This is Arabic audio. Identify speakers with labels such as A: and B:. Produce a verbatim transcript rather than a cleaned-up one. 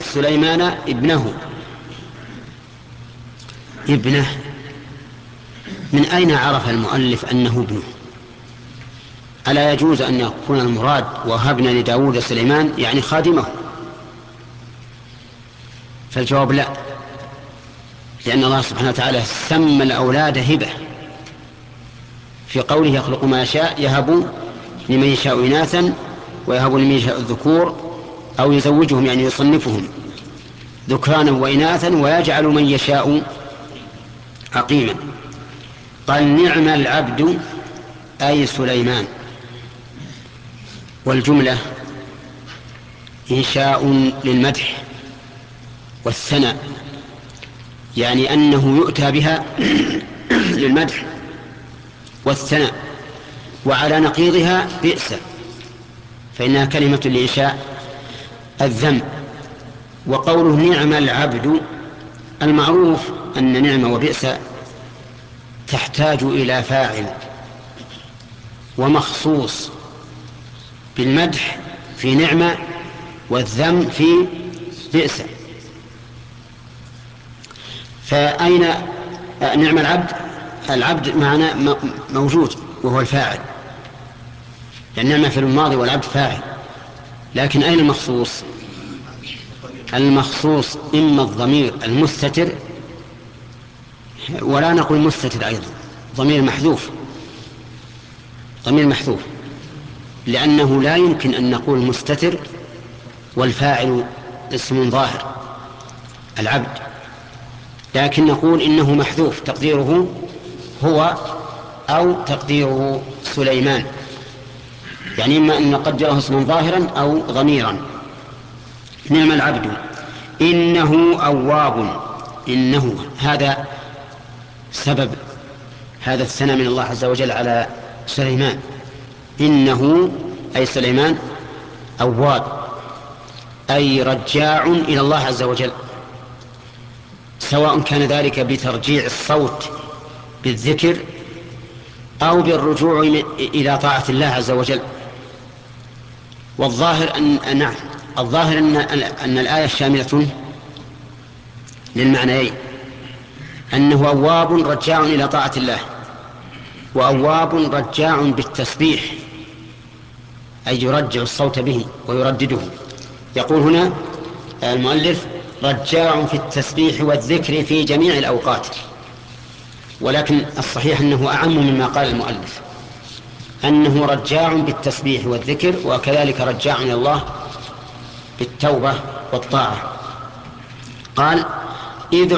A: سليمان ابنه. ابنه من أين عرف المؤلف أنه ابنه؟ ألا يجوز أن يكون المراد وهبنا لداود سليمان يعني خادمه؟ فالجواب لا، لأن الله سبحانه وتعالى سمى الأولاد هبة في قوله يخلق ما يشاء، يهب لمن يشاء إناثا ويهب لمن يشاء الذكور أو يزوجهم يعني يصنفهم ذكرانا وإناثا ويجعل من يشاء عقيما. قال نعم العبد أي سليمان، والجملة إنشاء للمدح والثناء، يعني أنه يؤتى بها للمدح والثناء، وعلى نقيضها بئس فإنها كلمة لإنشاء الذم. وقوله نعم العبد، المعروف أن نعم وبئس تحتاج إلى فاعل ومخصوص، بالمدح في نعمة والذم في بئس. فأين نعم العبد؟ العبد معنا موجود وهو الفاعل، يعني نعمة في الماضي والعبد فاعل، لكن أين المخصوص؟ المخصوص إما الضمير المستتر، ولا نقول مستتر أيضا، ضمير محذوف، ضمير محذوف، لأنه لا يمكن أن نقول مستتر والفاعل اسم ظاهر العبد، لكن نقول إنه محذوف تقديره هو أو تقديره سليمان، يعني إما أن نقدره اسما ظاهرا أو ضميرا. نعم العبد إنه أواب، إنه هذا سبب هذا الثناء من الله عز وجل على سليمان، إنه أي سليمان أواب أي رجاع إلى الله عز وجل، سواء كان ذلك بترجيع الصوت بالذكر أو بالرجوع إلى طاعة الله عز وجل. والظاهر أن نعم الظاهر أن, أن الآية شاملة للمعنيين، أنه أواب رجاع إلى طاعة الله، وأواب رجاع بالتسبيح أي يرجع الصوت به ويردده. يقول هنا المؤلف رجاع في التسبيح والذكر في جميع الأوقات، ولكن الصحيح أنه أعم مما قال المؤلف، أنه رجاع بالتسبيح والذكر، وكذلك رجاع إلى الله بالتوبة والطاعة. قال إذ